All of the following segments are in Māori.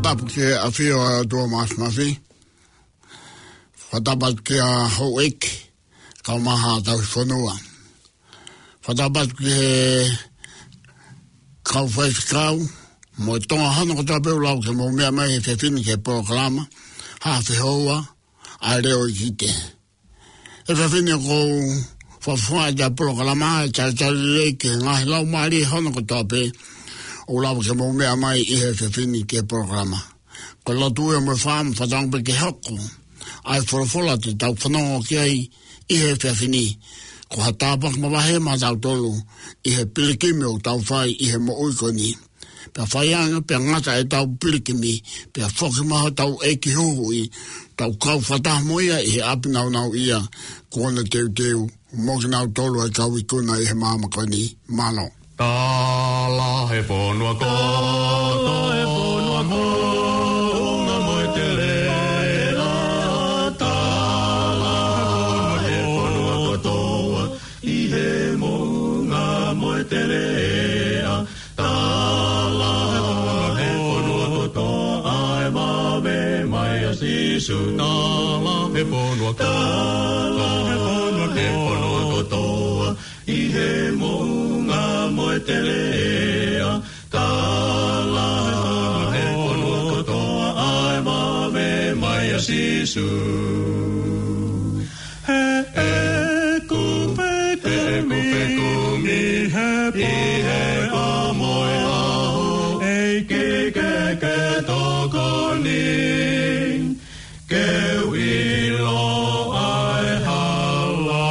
whatapu ke a whio a tua mafi. Whatapat ke a hou eke, kau maha tau whanua. Whatapat ke kau whaifikau, mo tonga hana ko tapeu lau ke mo mea mai he whiwhini ke programa, ha whihoua, a reo i kite. E whiwhini ko whawhua ja programa, e tari reike, ngahi lau maari hana ko tapeu, o lau ke mo mea mai i he whiwhini ke programa. Ko latu e mo whaam, whatangpe ke hoko, ai whorofora te tau whanongo ki ai i he whiwhini. Ko ha tāpak mawahe ma tau tolu i he pilikimi o tau whai i he mo uikoni. Pea whaianga, pea ngata e tau pilikimi, pea whoki maha tau eki huhui, tau kau whatamoia i he apinau nau ia, kuona teu, moki nau tolu e kau ikuna i he māmakoni, mano. Tala he whonua koto, he whonua koto, unga moi te lea. Tala he whonua kotoa, i he mounga moi te lea. Tala he whonua kotoa, ai mawe mai a sisu. Tala he whonua kotoa, he whonua kotoa, i he mounga moi te lea. Tala he whonua kotoa, ai mawe mai a sisu. He kupe kumi, he kamoi aho, ei ke tokoni, ke wilo ai hala.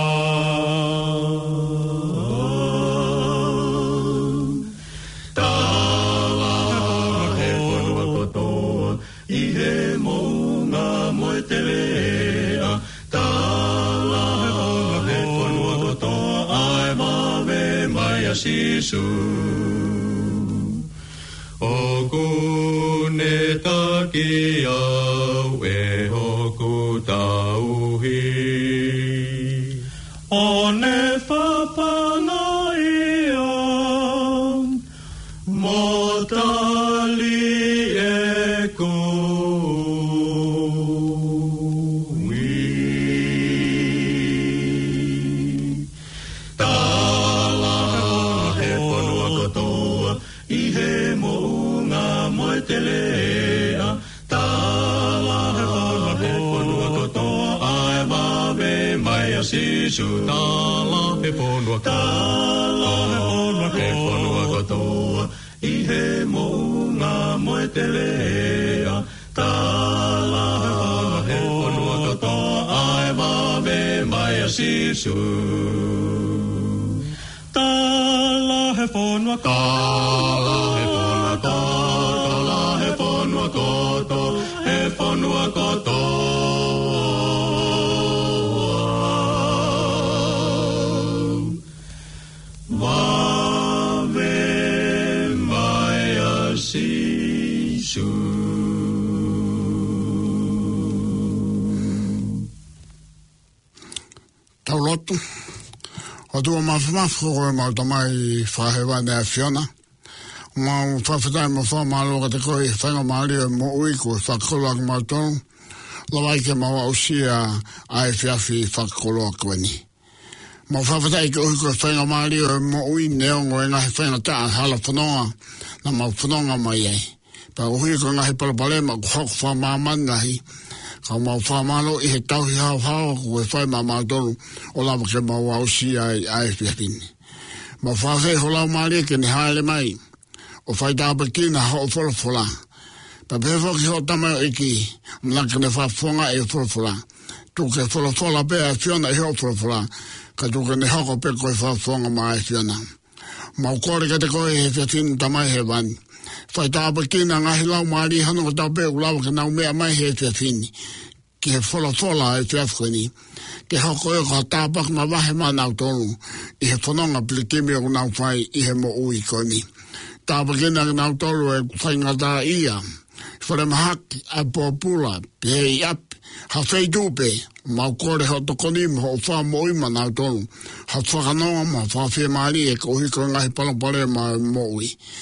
Tala he whonua kotoa, i he mounga moi te lea. Tala he whonua kotoa, ai mawe mai a sisu. O kune taki au e hoku tauhi. O ne whapanga ia, mo tali e kui. Tala he whonua kotoa, i he mounga moi te lea. Tala he whonua kotoa, ai mawe mai a sisu. Tala he whonua kotoa, i he mounga moi te lea. Tala he whonua kotoa, ai mawe mai a sisu. Tala he whonua kotoa, tala he whonua kotoa, he whonua kotoa. Mawe mai a sisu. Tau lotu. O tua mafu koe mau tamai whahewa nea Fiona. Mau whawhitai mo whamaloka te koe whainga maari e mo ui koe whakoloa ki mau tonu. Lawai ke mau ausia ai whiawhi whakoloa koeni. Mau whawhitai ke ui koe whainga maari e mo ui neongo e ngahi whainga taa hala whanonga na mau whanonga mai ei. Pa uhi ko ngahi palapalema ku hoku whamamani ngahi. Ka mau whamalo i he tauhi hau koe whai mamau tonu o lawa ke mau ausia ai whiawhini. Mau whawhai ho lau maari ke ni haere mai. O whai tāpakina ho o wholofola. Pa pewho ki ho tamai o iki, mlaka ne whafonga e wholofola. Tuke wholofola pēa Fiona e ho wholofola, ka tuke ne hoko pe koe whafonga mai Fiona. Mau kore ka te koe he whiawhini tamai he wani. Whai tāpakina ngahi lau maari hano ka tau pēu lau ke nau mea mai he whiawhini. Ki he wholofola e whiawhini. Ke hoko e ka tāpak ma wahe ma nau tonu, i he whanonga plikimi o nau whai i he mo ui koni. Tāpakina ki nau tolu e whaingata ia. Whare mahaki a pōpula, pēi api, ha whaitupe, mau kore ho tokonim ho wha moima nau tolu. Ha whakanoa ma whawhia maari e ko hiko ngahi palapare ma moui.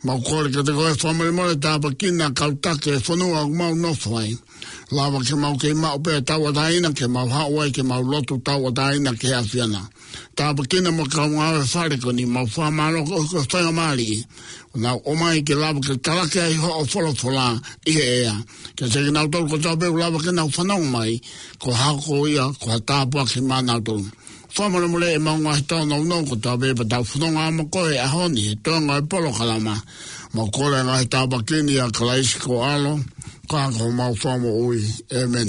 Mau kore ka te koe whamare mare tāpa kina kautake e whanua au mau nofai. Lawa ke mau ke mau pēr tawa taina ke mau hawai ke mau lotu tawa taina ke awhiana. Tāpa kina mo ka ngawe whare koni mau whamaro ko whainga maari. Nau o mai ke lawa ke karake ai ho o wholofola i he ea. Ke seke nau tolu ko tāpeu lawa ke nau whanau mai ko hako ia ko ha tāpua ki mā nau tolu. Whamare mole e maunga he tau nau nau ko tāpeu pa tau whanonga ama koe a honi he toanga e polo kalama. Mau kore ngā he tāpa kini a kalaisi ko alo. Ka ko mau whamo ui. Amen.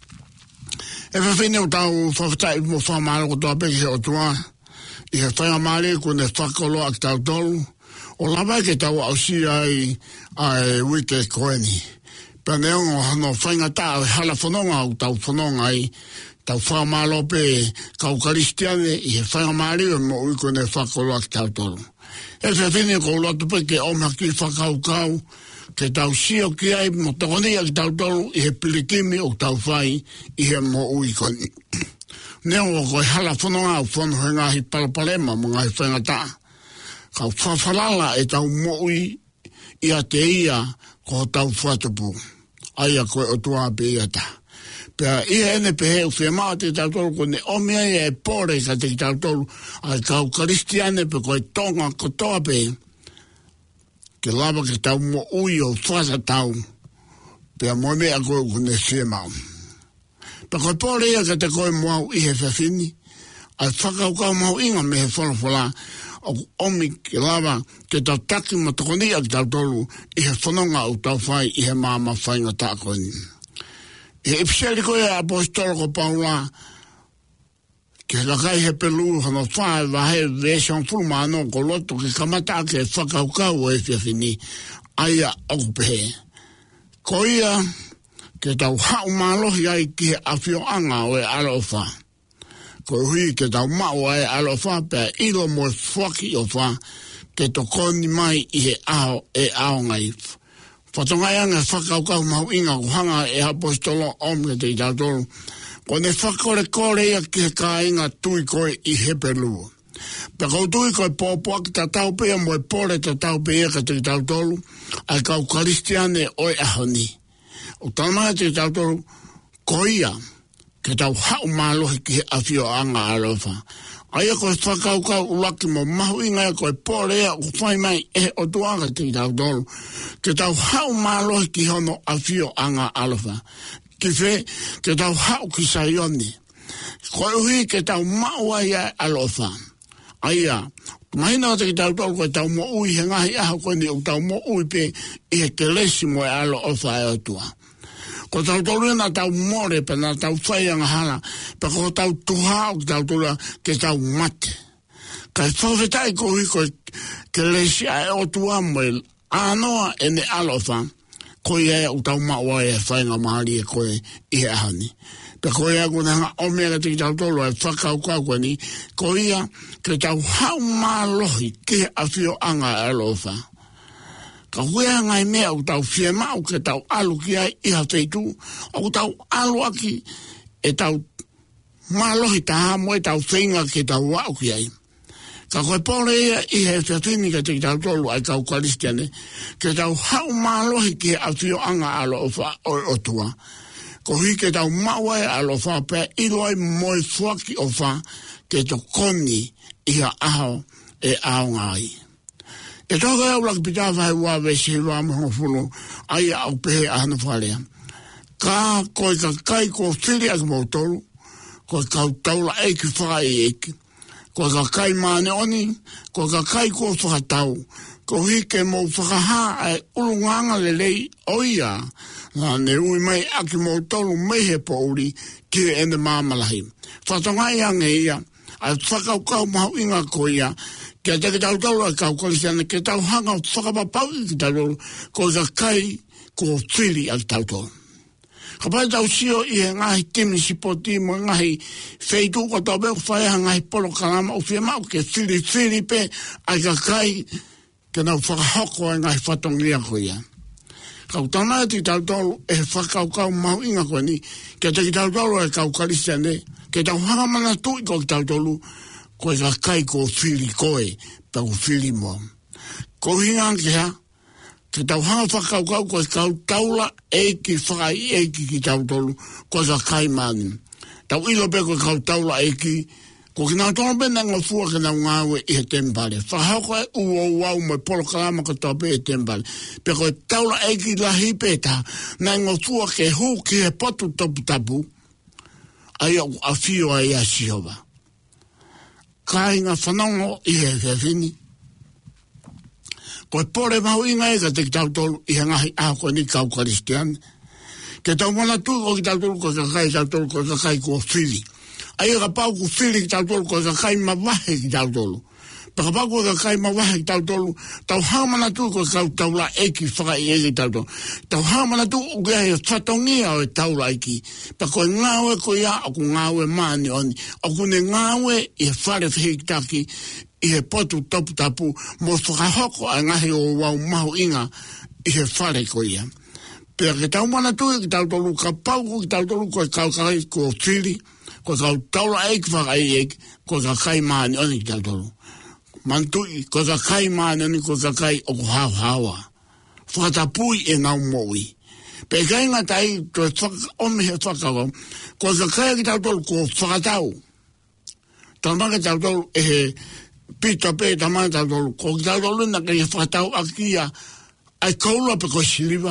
E whawhine o tau whawhatai mo whamaro ko tāpeki he o tua. I he whainga maari ko ne whakolo ak tau tolu. O lawa ke tau au si ai wike koeni. Pane ongo hano whainga tau hala whanonga au tau whanonga ai. Tau whamaro pe kau karistiane i he whainga maari o mo ui ko ne whakolo ak tau tolu. E whawhine ko lotu pe ke omha ki whakau kau. Ke tau sio ki ai mo tokonia ki tau tolu i he pilikimi o tau whai i he mo ui koni. Neo o koe hala whanonga au whanu he ngahi palapalema mo ngahi whaingata. Kau whawhalala e tau mo ui i a te ia ko tau whatupu. Aia koe o tua pe ia ta. Pea ia ene pe heu whia maa te tau tolu ko ne omia e pore ka te tau tolu ai kau karistiane pe koe tonga kotoa pe. Ke lava ke tau mo ui o whasa tau. Pea mo mea koe kune whia mau. Pea koe pore ia ka te koe moau i he whawhini. Ai whakaukau mau inga me he whalafola. O omi ke lava ke tau taki ma tokonia ki tau tolu i he whanonga o tau whai i he māma whainga tā koeni. I he ipseli koe apostolo ko Paula ke lakai he pelu hano whae wahe vesion fulmano ko loto ke kamata ke whakaukau e whiawhini aia okupehe. Ko ia ke tau hau malohi ai ki he awhio anga o e alofa. Ko hui ke tau mao ai alofa pe ilo mo whaki o wha ke to koni mai i he ao e ao ngai. Whatongai anga whakaukau mau inga ko hanga e apostolo omne te i tautolu. Ko ne whakore kore ia ki he ka inga tui koe i he pelu. Pe kau tui koe pōpua ki ta tau pia mo e pore ta tau pia ka te i tautolu. Ai kau karistiane o e ahoni. O tamai te i tautolu ko ia. Ke tau hau malohi ki he awhio anga alofa. Aia koe whakaukau ulaki mo mahu inga e koe pōrea o whai mai e o tuanga te i tau tolu. Ke tau hau malohi ki hono awhio anga alofa. Ki whe, ke tau hau ki saioni. Koe hui ke tau maua ia alofa. Aia, mahina te ki tau tolu koe tau mo ui he ngahi aho koe ni o tau mo ui pe i he kelesi mo e alo ofa e o tua. Ko tau tolu na tau more pe na tau whaianga hala. Pe ko tau tuhao ki tau tolu ke tau mate. Kai whawhetai ko hui ko ke lesia e o tua mo e anoa e ne alofa. Ko ia e o tau maua e whainga mahari e koe i he ahani. Pe ko ia ko nanga omega te ki tau tolu e whakaukau koe ni. Ko ia ke tau hau malohi ke awhio anga e alofa. Ka wea ngai mea o tau whia mau ke tau alu ki ai iha feitu. O tau alu aki e tau malohi taha mo e tau whenga ke tau wau ki ai. Ka koe pole ia i he whiawhini ka te tau tolu ai kau karistiane. Ke tau hau malohi ke a whio anga alo o tua. Ko hui ke tau maua e alo wha pia iloi moi fuaki o wha ke to koni iha aho e ao ngai. E toka e ulak pita vai ua vesi roa moho fulu ai au pehe ahana whalea. Ka koe ka kai ko whiri aki mo tolu, koe kau taula eiki whai eiki. Koe ka kai maane oni, koe ka kai ko whakatau. Ko hike mo whakaha ai ulunganga lelei oia. Nga ne ui mai aki mo tolu mehe po uri ki e ene mamalahi. Whatongai ange ia, ai whakaukau mahu inga ko ia, ke te ke tau tau a kau karistiane, ke tau hanga whakapapau i ki tau ko ka kai ko whiri a tau tau. Ka pai tau sio i he ngahi timi sipoti mo ngahi feitu ko tau beo whaeha ngahi polo kalama o whia mau ke whiri pe ai ka kai ke nau whakahoko a ngahi whatongia ko ia. Kau tana ti tau tau e whakaukau mau inga ko ni, ke te ki tau tau a kau karistiane, ke tau hanga mana tui ko ki tau tau ko ka kai ko whiri koe, pa ko whiri mo. Ko hinga ke ha, ke tau hanga whakaukau ko kau taula eki whakai eki ki tau tolu ko ka kai mani. Tau ilo pe ko kau taula eki, ko ki nā tono pe nanga fua ke nau ngāwe i he tempare. Whahauko e uau mai polo kalama ko tau pe e tempare. Pe ko taula eki lahi pe ta, nanga fua ke hu ki he potu topu tapu, ai au a fio ai a siova. Ka inga whanongo i he whiwhini. Ko pore mau inga e ka te tau tolu i hangahi ako ni kau karistian. Ke tau mana tu o ki tau tolu ko kakai tau tolu ko kakai ko whiri. Ai ka pau ko whiri ki tau tolu ko kakai mawahe ki tau tolu. Paka pau ko kakai mawahe ki tau tolu. Tau hamana tu ko kau taula eki whakai eki tau tolu. Tau hamana tu o kia he whatongia o e taula eki. Pako e ngawe ko ia o ko ngawe maani oni. O ko ne ngawe i he whare whihitaki i he potu topu tapu mo whakahoko a ngahi o wau mahu inga i he whare ko ia. Pea ke tau mana tu ki tau tolu ka pau ko ki tau tolu ko kau kai ko whiri, ko kau taula eiki whakai eiki, ko ka kai maani oni ki tau tolu. Mantui, ko ka kai maani oni ko ka kai o ko hau hawa. Whakatapui e ngau moui. Pea kai ngā tai to ome he whakawau, ko ka kai ki tau tolu ko whakatau. Tamaka tau tolu e he pita pe tamata tolu ko tau tolu na ke whakatau akia ai kaula pe ko siliva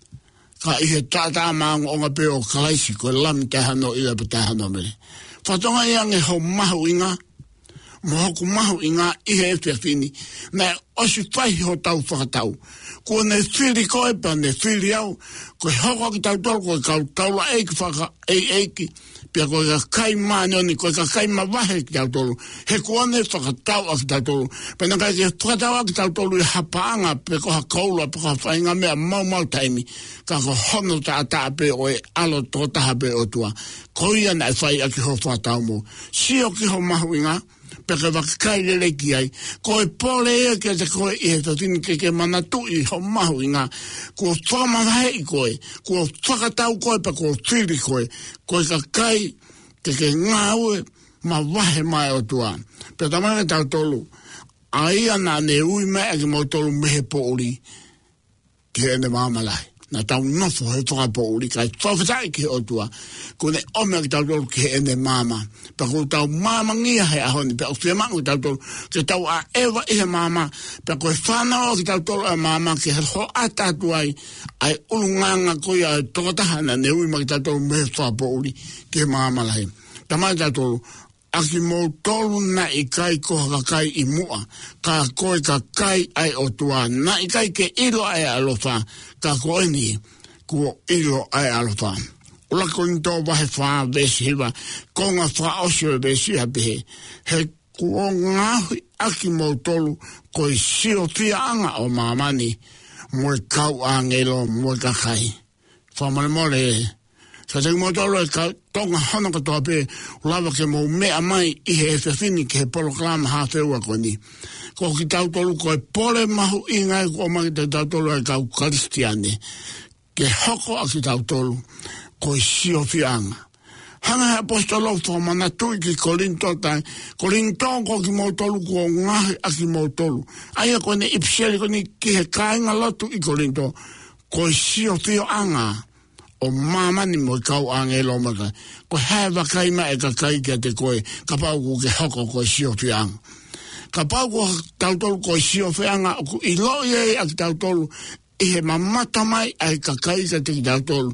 ka i he tata maangu o ngā pe o kalaisi ko lami te hano ila pe te hano mele whatonga ia nge hau mahu inga mohoku mahu inga i he whiwhini na osi whaihi ho tau whakatau ko ne whiri koe pa ne whiri au ko hoko ki tau tolu ko kau taula eiki whaka eiki pia ko ka kai maani oni, ko ka kai mawahe ki tau tolu. He kuane whakatau a ki tau tolu. Pena kai ke whakatau a ki tau tolu i hapaanga, pe ko ha kaula, pe ko ha whainga mea mau taimi. Ka ko hono ta ata pe o e alo tō taha pe o tua. Ko ia na e whai a ki ho whakatau mo. Sio ki ho mahuinga, pe ka wakakai lele ki ai. Ko e pole ea ke te koe i he tatini ke manatu i ho mahuinga. Ko whamawahe i koe. Ko whakatau koe, pe ko whiri koe. Ko ka kai ke ngāue ma wahe mai o tua. Pea tamanga tau tolu. Aia nā ne ui mea ki mo tolu mehe pouri ki ene māmalai. Nā tau nofo he whaka pouri kai whawhatai ki o tua. Ko ne omea ki tau tolu ki ene māma. Pea ko tau māma ngia he ahoni. Pea o whiamangu tau tolu. Ke tau a ewa i he māma. Pea ko e whanau ki tau tolu a māma ki he ho atatu ai. Ai ulunganga koe a tokotahana ne ui ma ki tau tolu mehe whaka pouri ki he māmalai. Tamai tau tolu. Aki mō tolu na i kai koha ka kai i mua. Ka koe ka kai ai o tua. Na i kai ke ilo ai alofa. Ka koe ni kua ilo ai alofa. Ula koni tō wahe whaa vesi hiwa. Konga whaa osio vesi hapehe. He kua ngahui aki mō tolu koe sio fia anga o mamani. Moe kau a ngelo moe ka kai. Whamare mole e. Sa te mo tolo e ka tonga hana katoa pe lava ke mo mea mai i he whiwhini ke he poloklama hawheua ko ni. Ko ki tau tolu ko e pole mahu ingai ko mai te tau tolu e kau karistiane. Ke hoko a ki tau tolu ko e sio fianga. Hanga he apostolo fo manatui ki Korinto tai. Korinto ko ki mo tolu ko ngahi a ki mo tolu. Aia ko ne ipseli ko ni ki he kainga lotu i Korinto. Ko e sio fianga. O mamani mo kau angelo maka. Ko hewa kaima e ka kai kia te koe. Ka pau ku ke hoko ko sio whianga. Ka pau ku tautolu ko sio whianga. I lo ye a ki tautolu. I he mamata mai ai ka kai kia te ki tautolu.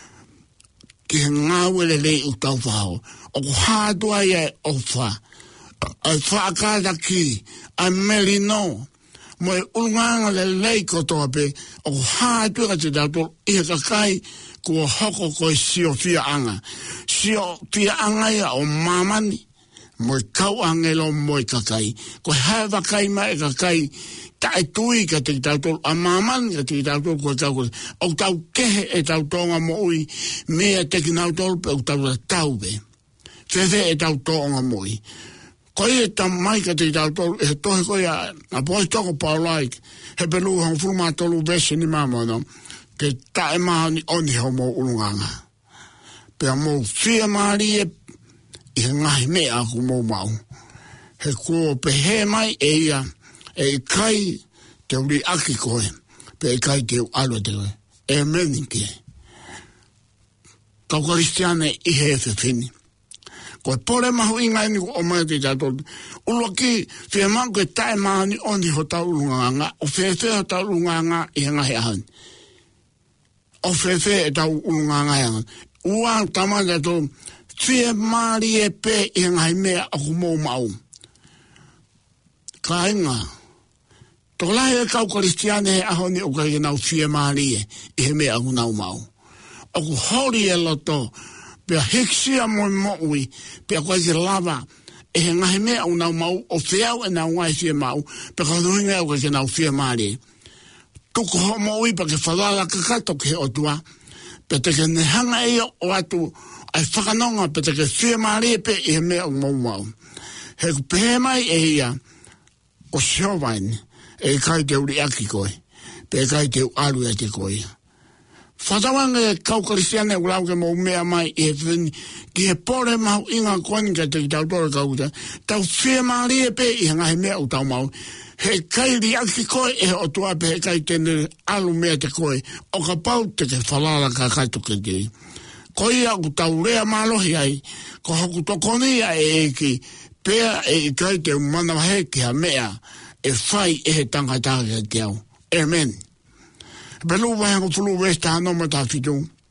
Ki he ngāwele lei u tau whao. O ku hātua ia o wha. Ai whaakata ki. Ai melino. Mo e ulunganga le lei kotoa pe. O ku hātua te tautolu. I he ka kai kua hoko koe sio fia anga. Sio fia anga ia o mamani. Moe kau angelo moe kakai. Koe hewa kai mai kakai. Tae tui ka te tautolu. A mamani ka te tautolu koe kau koe. O tau kehe e tautonga mo ui. Mea teki nautolu pe o tau tau be. Fefe e tautonga mo ui. Koe e tamai ka te tautolu. E tohe koe a poi toko paulaik. He pelu hong furuma tolu vese ni mamono. Ke tae maha ni oni hau mō ulunganga. Pea mō whia maari e he ngahi mea aku mō mau. He kua pehe mai e ia, e kai te uri aki koe, pe kai te alo te koe. E meni ke. Kau karistiane I he fini. Koe pore mahu inga ni o mai te tato. Ulo ki, whia mau koe tae mahani oni ho tau ulunganga, o whewhe ho tau ulunganga I hanga he ahani. O whewhe e tau ulunganga he ahani. Ua tama tato, whia maari e pe I hanga he mea aku mou mau. Ka inga, tō lahi e kau karistiane he ahoni o kai nau whia maari I he mea aku nau mau. Aku hori e loto, pia heksia moi moui, pia koe ke lava, e he ngahi mea au nau mau, o whiau e nau ngai whia mau, pia ka ruhinga au ke nau whia maari. Tuku ho moui pa ke whalala kakato ke otua, pia te ke nehanga e o atu, ai whakanonga, pia te ke whia maari pe I he mea au mau mau. He ku pehe mai e ia, o siowaini, e kai te uri aki koe, pe kai te alu e te koe. Whatawanga e kau karistiane ulau ke mou mea mai I he whini, ki he pore mahu inga koni ka te ki tau tore kau ta, tau whia maari e pe I he ngahi mea u tau mau. He kai ri aki koe e o tua pe he kai tene alu mea te koe, o ka pau te ke whalala ka kai toke te. Ko ia ku tau rea malohi ai, ko hoku tokoni ia e eki, pea e kai te umana he ki ha mea, e whai e he tangataka te au. Amen. Pelu vai ko fulu westa no mata fitu.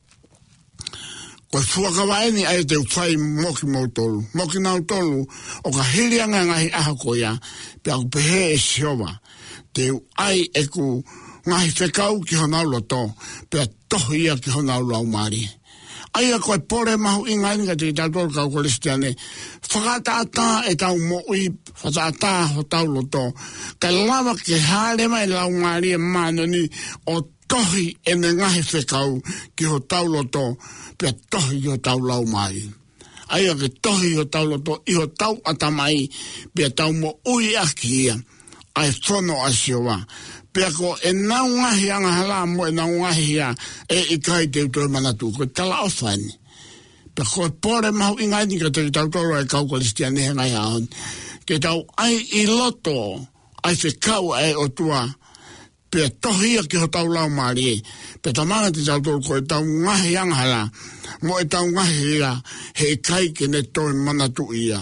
Ko fuaka vai ni ai te fai moki motolu. Moki na tolu o ka hilianga ngai aha ko ya. Pe au pehe e siova. Te ai e ku ngai fekau ki hona loto. Pe tohia ki hona lo mari. Ai ko pore mahu inga ni ka te tator ka ko listiane. Whakatata e tau mo'i, whakatata ho tau loto. Ka lava ke hale mai lau mari e mano ni o tohi e ne ngahi whekau ki ho tau loto, pia tohi ki ho tau lau mai. Aia ke tohi ho tau loto, I ho tau atamai, pia tau mo ui aki ia, ai whono asiowa. Pia ko e nau ngahi anga hala mo e nau ngahi ia, e I kai te utoi manatu, ko tala ofani. Pia ko e pore mahu ingai ni ka te tau toro e kau kalistiane he ngai haon. Ke tau ai I loto, ai whekau e o tua, pia tohia ki ho tau lau maari e. Pia tamanga te tau toro ko e tau ngahi anghala, mo e tau ngahi ia, he kai ke ne toi manatu ia.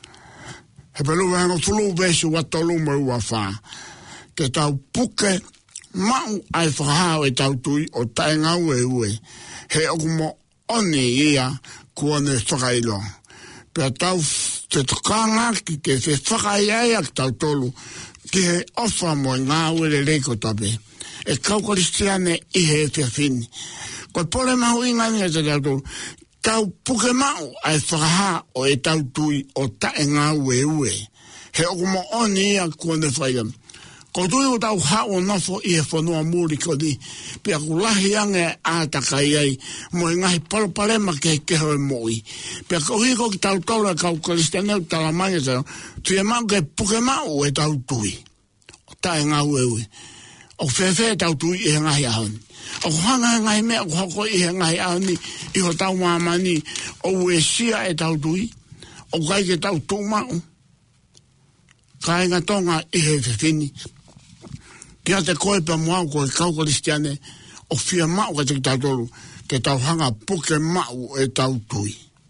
He pelu vengo fulu vesu watolu mo ua wha. Ke tau puke, mau ai whahao e tau tui o tae ngau e ue. He oku mo oni ia kuone whakailo. Pia tau te tukanga ki ke se whakaiaia ki tau tolu, ki he ofa mo ngā ue le leiko tape. E kau karistiane I he whiawhini. Ko pole mahu inga ni te tau tolu, tau puke mau ai whakaha o e tau tui o tae ngā ue. He oku mo oni ia kuone whaiam. Ko tui o tau hao nofo I he whanua muri ko di, pia ku lahi ange ātakai ai, mo I ngahi palopalema ke keho e moi. Pia ko hiko ki tau taura kau karistiane u talamai e tau, tia mau ke puke mau e tau tui. O tae ngā ue. O whewhe tau tui I he ngahi ahoni. O hanga he ngahi mea ku hoko I he ngahi ahoni, I ho tau mamani, o ue sia e tau tui, o kai ke tau tū mau. Ka inga tonga I he whiwhini. Kia te koe pa mua koe kau karistiane, o whia mau ka te ki tau tolu, ke tau hanga puke mau e tau tui.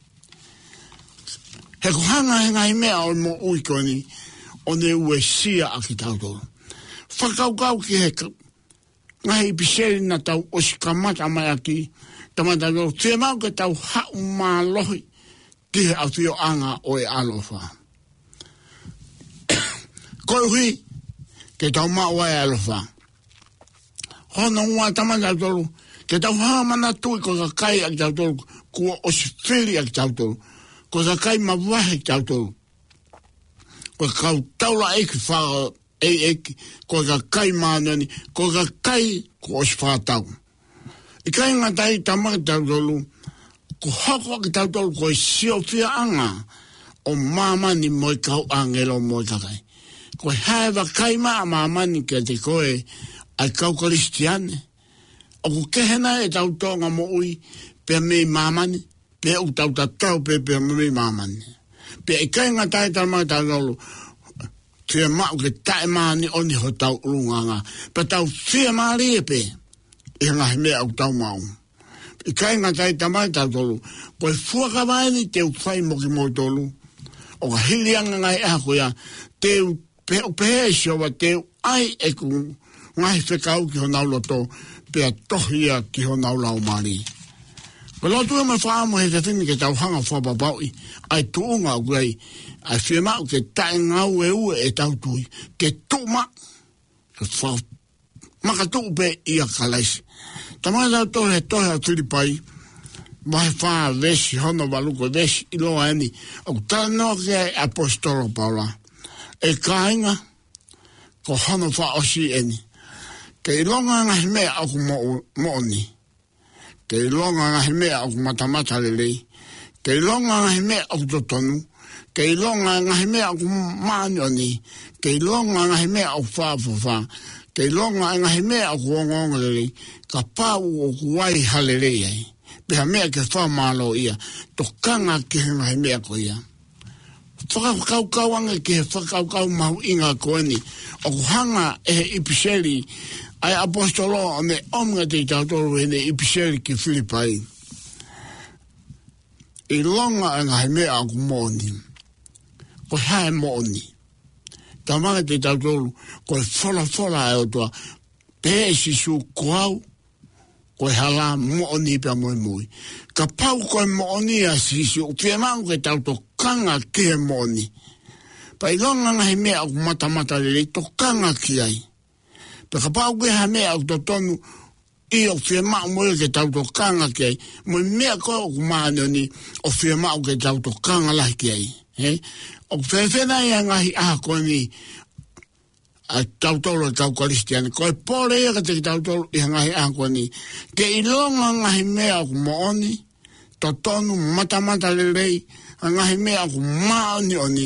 He ko hanga he ngai mea o mo ui koe ni, o ne ue sia a ki tau tolu. Whakaukau ki he ngai piseri na tau osikamata mai aki, tamata tolu, whia mau ke tau hau maa lohi, ki he awhio anga o e alofa. Koe hui, ke tau maua e alofa. Hono ua tamata tolu, ke tau haa mana tui ko ka kai a ki tau tolu, kua osifiri a ki tau tolu, ko ka kai mawahe ki tau tolu. Ko kau taula eki whaa eki, ko ka kai maanani, ko ka kai ko osifātau. I kai ngatai tamaka tau tolu, ko hoko ki tau tolu ko sio fia anga, o mamani moi kau angelo moi kakai. Ko haewa kaima a mamani ke te koe ai kau karistiane. O ko kehena e tau tonga mo ui pe mei mamani, pe u tau tatau pe mei mamani. Pe e kai ngatai talmai tau fia mau ke tae mani oni ho tau urunganga. Pa tau fia maari e pe. I ngahi mea au tau mau. I kai ngatai tamai tau tolu. Koe fuaka vaini te uwhai moki mo tolu. O ka hilianga ngai aha koia. Te upehe wa te ai e ku ngahi whekau ki ho nauloto. Pea tohia ki ho naulau maari. Ko lotu e mai whaamo he te whini ke tau hanga whapapaui. Ai tuunga au grei. Ai whiamau ke tae ngau e ue e tau tui. Ke tuma. Ke whao. Maka tuu pe ia kalaisi. Tamai tau tohe a Filipai. Mahe whaa vesi hono waluko vesi iloa eni. Au tano ke apostolo Paula. E kainga. Ko hono wha osi eni. Ke ilonga ngahi mea aku mooni. Ke ilonga ngahi mea aku matamata lelei. Ke ilonga ngahi mea aku totonu. Ke ilonga ngahi mea aku maanioni. Ke ilonga ngahi mea aku whaafufa. Ke ilonga ngahi mea aku ongonga lelei. Ka pau o kuwai halelei ai. Peha mea ke whaamalo ia. Tokanga ke ngahi mea ko ia. Whakaukauanga ke whakaukau mahu inga koeni. O kuhanga e ipiseri. Ai apostolo o me omga te tautoro hene ipiseri ki Filipai. I longa e ngahi mea aku mooni. Ko hae mooni. Tamanga te tautoro ko fola e o toa. Pe sisu kuau. Ko hala mooni pia moi. Ka pau ko mooni a sisu. Pia mangu ke tauto kanga ke mooni. Pa i longa ngahi mea aku matamata lele to kanga ki ai. Ka pau ke ha mea au totonu i o whia mao moe ke tau to kanga ki ai. Moe mea ko o kumaanoni o whia mao ke tau to kanga lahi ki ai. O whewhena ia ngahi aha koni a tau tolo e tau karistiani. Ko e pore ia ka te tau tolo i ngahi aha koni. Ke ilonga ngahi mea o kumaoni, totonu matamata lelei, ngahi mea o kumaoni oni.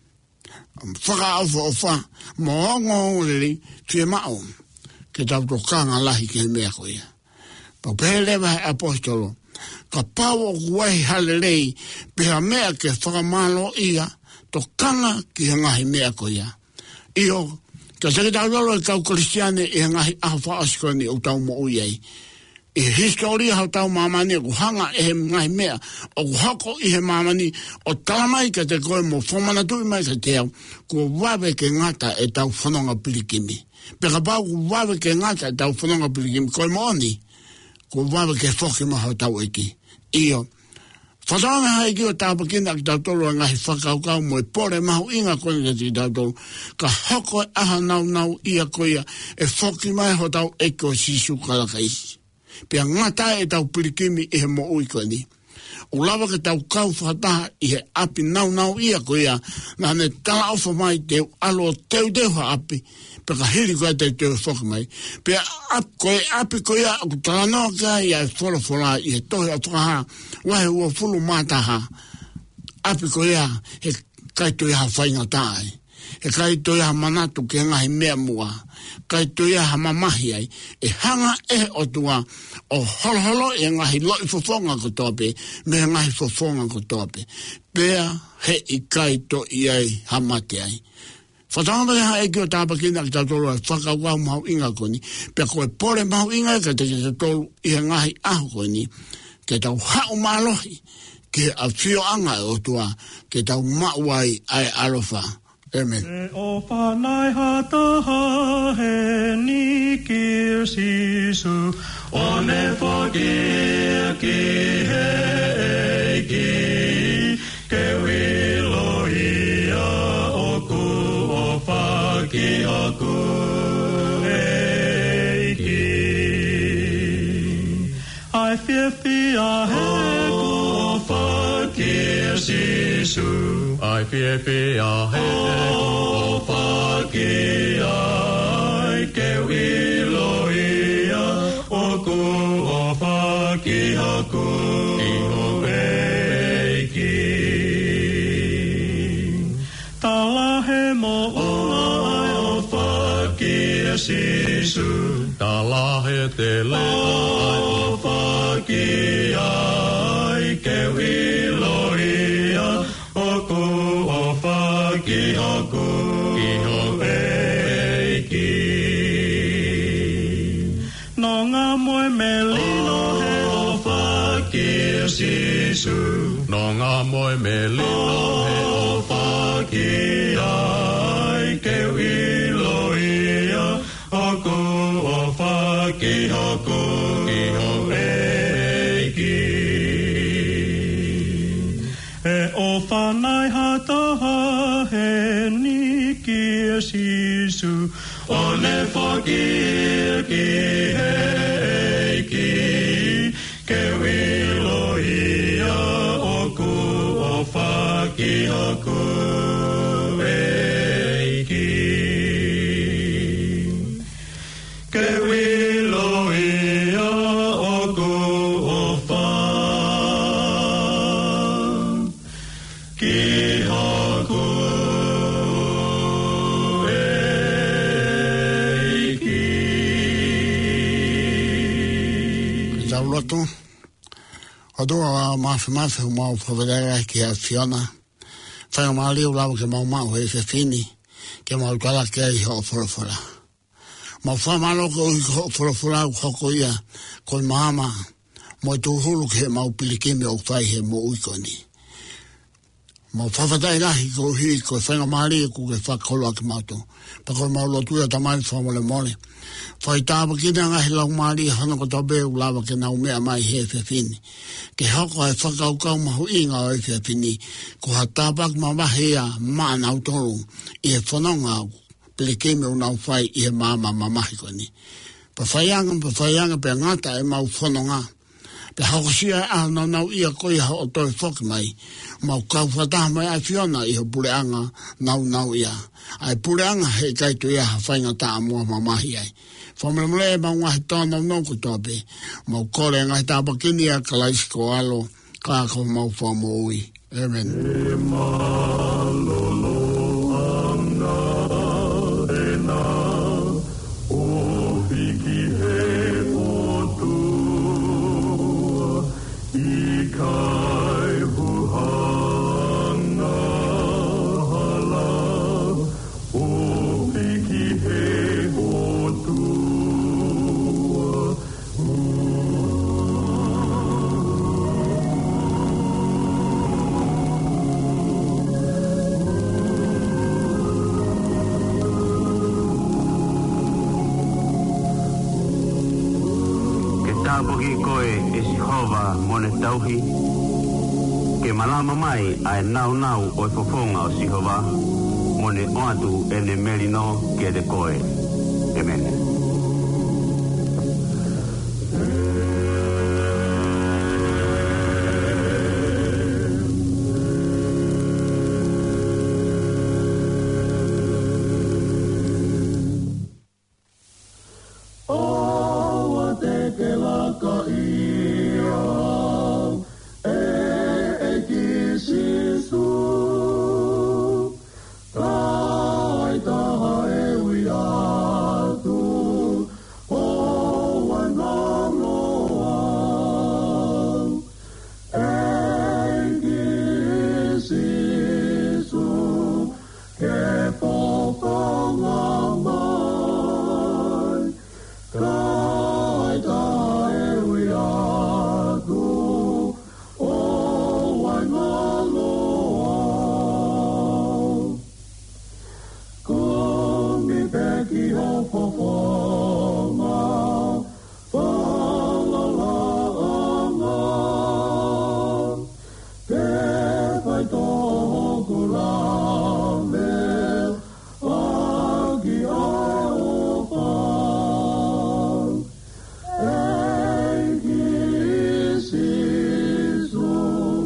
Whaka au wha moongo lelei, whia mao. Ke tau tokanga lahi ke mea ko ia. Pa pehelewa he apostolo. Ka pau o kuwahi halelei. Peha mea ke whakamalo ia. Tokanga ki ngahi mea ko ia. Io. Ka sake tau lolo e tau kristiane i ngahi ahawa asikoni o tau mo uiei. I historia hau tau mamani ku hanga e he ngahi mea. O ku hako i he mamani. O talamai ka te koe mo whamanatui mai ka te au. Ku wawe ke ngata e tau whanonga pirikimi. Peka pau ku wawe ke ngata tau whanonga pirikimi koe mooni. Ku wawe ke whoki maha tau eki. Io. Whatanga hai ki o tāpakina ki tau tolo ngahi whakaukau mo e pore mahu inga kone ke ti tau tolo. Ka hoko e aha nau ia koia e whoki mai ho tau eko sisu kalakaisi. Pea ngata e tau pirikimi i he mo ui koni. O lawa ke tau kau whataha i he api nau ia koia. Nga ne tala ofa mai te alo teu ha api. Peka hiri koe te teo whoki mai. Pea koe api koia aku talanoa ka ia e whola i he tohi a whakaha. Wahe ua fulu mātaha. Api koia he kaito ia ha whainga tāi. He kaito ia ha manatu ke ngahi mea mua. Kaito ia ha mamahi ai. E hanga o tua o holoholo e ngahi loi fofonga ko tope. Me ngahi fofonga ko tope. Pea he I kaito iai ha mate ai. Whatanga ha e ki o tāpakina ki tātolo e whakawau mahu inga koni. Pea koe pore mahu inga ka te tātolo I he ngahi ahu koni. Ke tau hau malohi. Ke a whio anga o tua. Ke tau mauai ai alofa. Amen. E o whanai hataha he ni ki sisu. O ne whakia ki he eiki. Ke wilo ia oku o whaki aku eiki. Ai whiawhia he ko whakia sisu. Ai whiawhia he ko whakia ai ke wilo ia oku o whaki aku eiki. Tala he mo ai o whakia sisu. Tala he te lea ai o whakia ai ke wilo ia oku o whaki aku ki ho eiki. No ngā moe me lino he o whakia sisu. No ngā moe me lino he o whakia ai ke wilo ia. Hoku o whaki hoku ki ho eiki. E o whanai hataha he niki a sisu. O ne whaki ki he eiki. Ke wilo ia oku o whaki hoku eiki. Ke wilo ia oku o whaki hoku eiki. Loto Odoa mafi mau provedera ki a Fiona fa ma li ula ke mau e se fini ke mau kala ke ho fora ma fa malo ko fora ko ia ko mama mo tu hulu ke mau pilikime o fai he mo ikoni mo fa dai la ko hi ko fa ma li ku ke fa ko lo ke mato pa ko mau lo tu ta mai fa mo le mole Fai tāpa kina ngā he lau maari hana ko tabe u lawa ke nau mea mai he whiwhini. Ke hoko e whakaukau mahu i ngā o whiwhini. Ko ha tāpa ki mawahea maa nau toro i he whanonga pele keme u nau whai i he māma mamahi koni. Pa whaianga pe ngata e mau whanonga. Pe hoko sia a nau ia koi ha o toi whoki mai. Mau kau whataha mai a Fiona i ho pureanga nau ia. Ai pureanga he kaitu ia ha whainga taa mua mamahi ai. Whamlemle ma ngahi tāna noko tope. Mau kore ngahi tāpa kini a kalaisi ko alo. Kāko mau whamo ui. Amen. E malolo anga e nā. O hiki he otu. I kai huhanga hala. O hiki he otu. Tāpoki koe e Sihova mone tauhi. Ke malama mai ai nau o e fofonga o Sihova. Mone oatu ene melino ke de koe. Amen.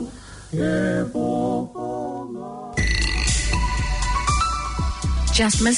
Just missed